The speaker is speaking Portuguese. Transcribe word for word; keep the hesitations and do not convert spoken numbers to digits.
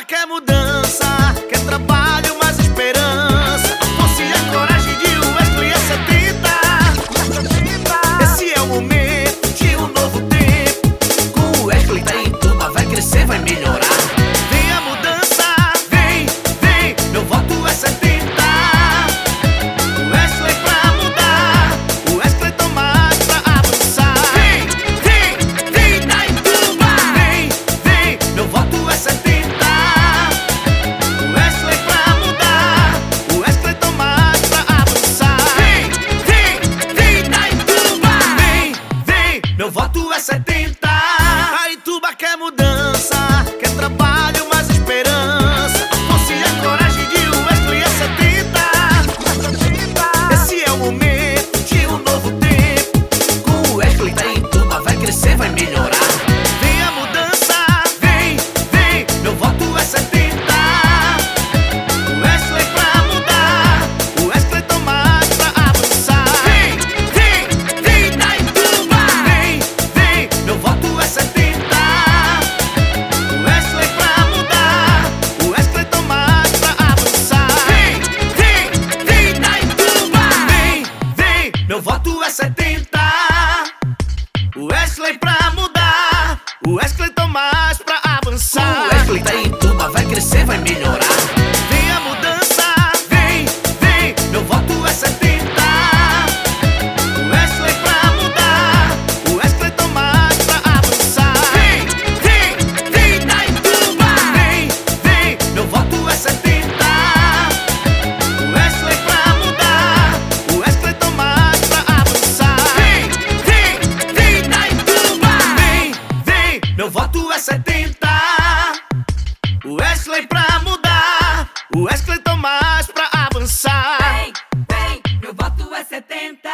quer mudança, quer trabalho, mais esperança. Força e a coragem de o Wesley é setenta. Esse é o momento de um novo tempo. Com o Wesley tá em Tuba, vai crescer, vai melhorar. Vem a mudança, vem, vem, meu voto é setenta. Wesley pra mudar, o Wesley Tomás pra avançar. Vem, vem, vem na Ituba. Vem, vem, meu voto é setenta. Wesley pra mudar, o Wesley Tomás pra avançar. Vem, vem, vem na Ituba. Vem, vem, meu voto é setenta. A Ituba quer mudança, quer trabalho, mais esperança. Força e a coragem de o Wesley é setenta. Esse é o momento de um novo tempo. Com o Wesley tá em Tuba, vai crescer, vai melhorar. Vem a mudança, vem, vem, meu voto é setenta. Wesley pra mudar, o Wesley Tomás pra avançar. Vem, vem, vem na Ituba. Vem, vem, meu voto é setenta. Wesley pra mudar, o Wesley Tomás pra avançar. Vem, vem, vem na Ituba. Vem, vem, meu voto é setenta. Wesley pra mudar, o Wesley Tomás pra Com avançar. o Wesley tá em Tuba, vai crescer, vai melhorar. Vem a mudança, vem, vem, meu voto é setenta. Wesley pra mudar, o Wesley Tomás pra avançar. Vem, vem, vem na Ituba. Vem, vem, meu voto é setenta. Wesley pra mudar, o Wesley Tomás pra avançar. Vem, vem, vem na Ituba. Vem, vem, meu voto é setenta. Wesley pra mudar, o Wesley Tomás pra avançar. Vem, vem, meu voto é setenta.